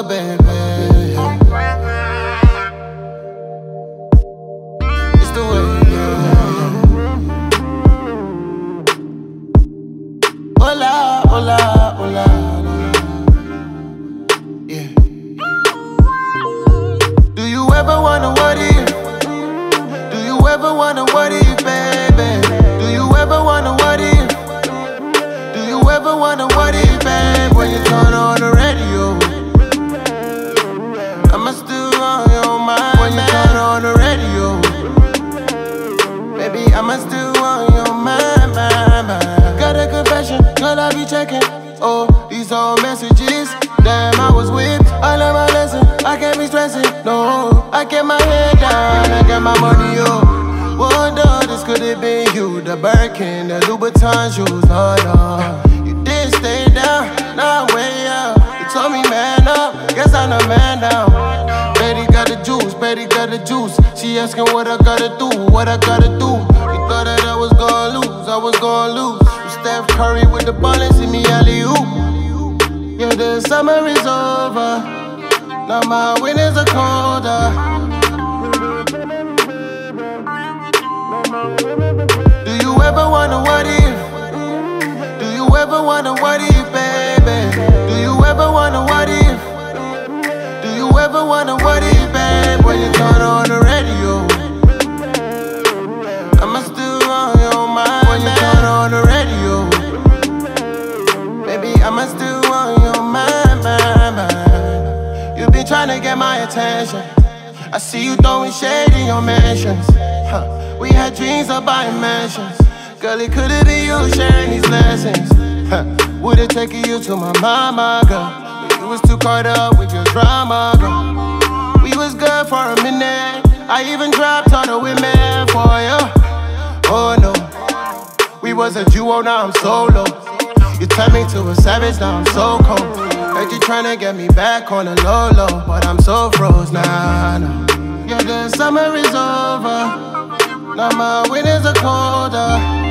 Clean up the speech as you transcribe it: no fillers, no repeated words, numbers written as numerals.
baby. It's the way, Hola, hola, hola, yeah. Do you ever wonder what if? Do you ever wonder what if, baby? Do you ever wonder what if? Do you ever wonder what if, babe? When you turn on the radio, am I still on your mind? When you turn on the radio, baby, am I still on your mind, Got a confession, girl, I be checking. Oh, these old messages. Damn, I was whipped. I learned my lesson. I can't be stressing. No, I get my head down. I got my money up. Wonder, this could have been you. The Birkin, the Louboutin shoes. No, no. You did stay down. Now I'm way up. You told me man up. Guess I'm the man down. Betty got the juice. Betty got the juice. She asking what I gotta do. What I gotta do. You thought that I was gonna lose. I was gonna lose. Steph Curry with the ball and see me alley-oop. Yeah, the summer is over. Now my winters are colder. Do you ever wonder what if? Do you ever wonder what if, baby? Do you ever wonder what if? Do you ever wonder what if, babe? When you turn on the radio, am I still on your mind? When you turn on the radio, baby, am I still on your mind? You been trying to get my attention. I see you throwing shade in your mentions. We had dreams of buying mansions. Girl, it could've been you sharing these lessons. Would've taken you to my mama, girl, but you was too caught up with your drama, girl. We was good for a minute. I even dropped all the women for you. Oh no, we was a duo, now I'm solo. You turned me to a savage, now I'm so cold. Heard you tryna get me back on the low, low, but I'm so froze now. Yeah, the summer is over. Now my winters are colder.